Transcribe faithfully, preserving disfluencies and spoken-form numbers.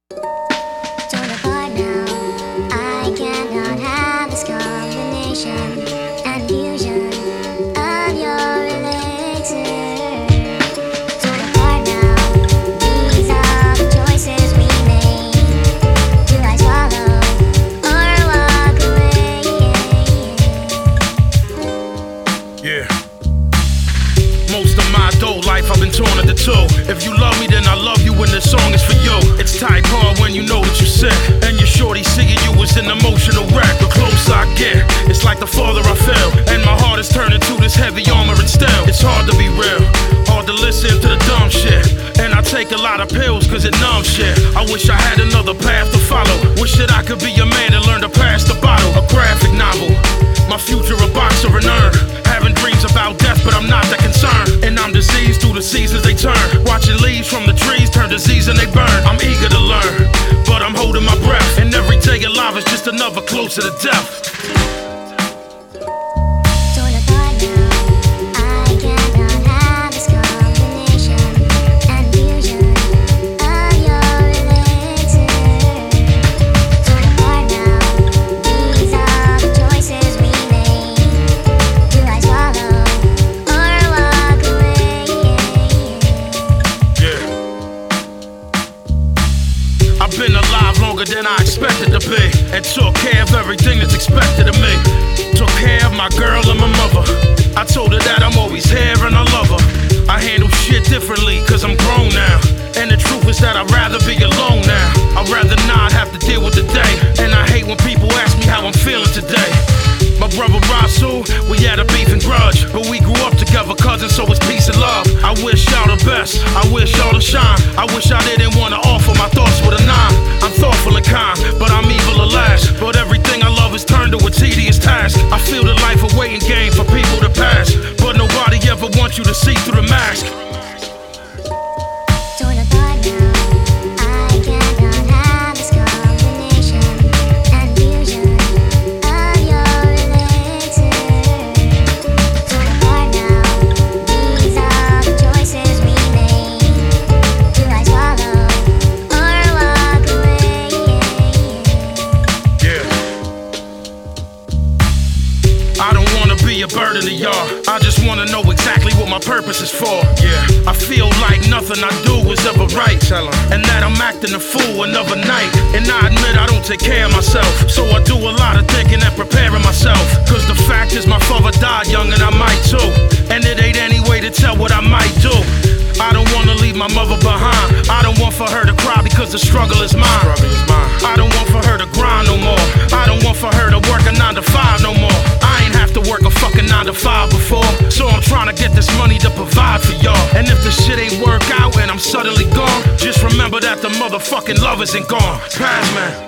Torn apart now, I cannot have this combination and fusion of your elixir. Torn apart now, these are the choices we made. Do I swallow or walk away? Yeah. Most of my adult life I've been torn at the two. If you love me, then I love you, and this song is for you. It's tight hard when you know that you're sick, and your shorty seeing you is an emotional wreck. The closer I get, it's like the farther I feel, and my heart is turning to this heavy armor and steel. It's hard to be real, hard to listen to the dumb shit, and I take a lot of pills cause it numbs shit. I wish I had another path to follow. Wish that I could be a man and learn to pass the bottle. A graphic novel, my future a boxer and earn. Having dreams about death, but I'm not that concerned. And I'm diseased through the seasons they turn. Watching leaves from the trees turn disease and they burn. I'm eager to learn, but I'm holding my breath. And every day alive is just another closer to death. Torn apart now, I cannot have this combination and fusion of your elixir. Torn apart now, these are the choices we made. Do I swallow or walk away? Yeah. I've been alive longer than I expected to be, and took care of everything that's expected of me. Took care of my girl and my mother. I told her that I'm always here and I love her. I handle shit differently cause I'm grown now, and the truth is that I'd rather be alone now. I'd rather not have to deal with the day, and I hate when people ask me how I'm feeling today. My brother Rasul, we had a beef and grudge, but we grew up together, cousins, so it's peace and love. I wish y'all the best, I wish y'all to shine. I wish I didn't wanna offer my thoughts with a nine. I'm thoughtful and kind, but I'm evil at last. But everything I love is turned to a tedious task. I feel the life a waiting game for people to pass, but nobody ever wants you to see through the mask. Torn apart now, I cannot have this combination and fusion of your elixir. Torn apart now, these are the choices we made. Do I swallow or walk away? Yeah. I don't wanna be a burden to y'all. I just wanna know exactly what my purpose is for. Yeah. I feel like nothing I do is ever right, and that I'm acting a fool another night. And I admit I don't take care of myself, so I do a lot of thinking and preparing myself. Cause the fact is my father died young and I might too, and it ain't any way to tell what I might do. I don't wanna leave my mother behind. I don't want for her to cry because the struggle is mine. I don't want for her to grind no more. I don't want for her to work a nine to five no more. I ain't have to work a fucking nine to five before, so I'm trying to get this money to provide for y'all. And if the shit ain't work out and I'm suddenly gone, just remember that the motherfucking love isn't gone. Pass, man.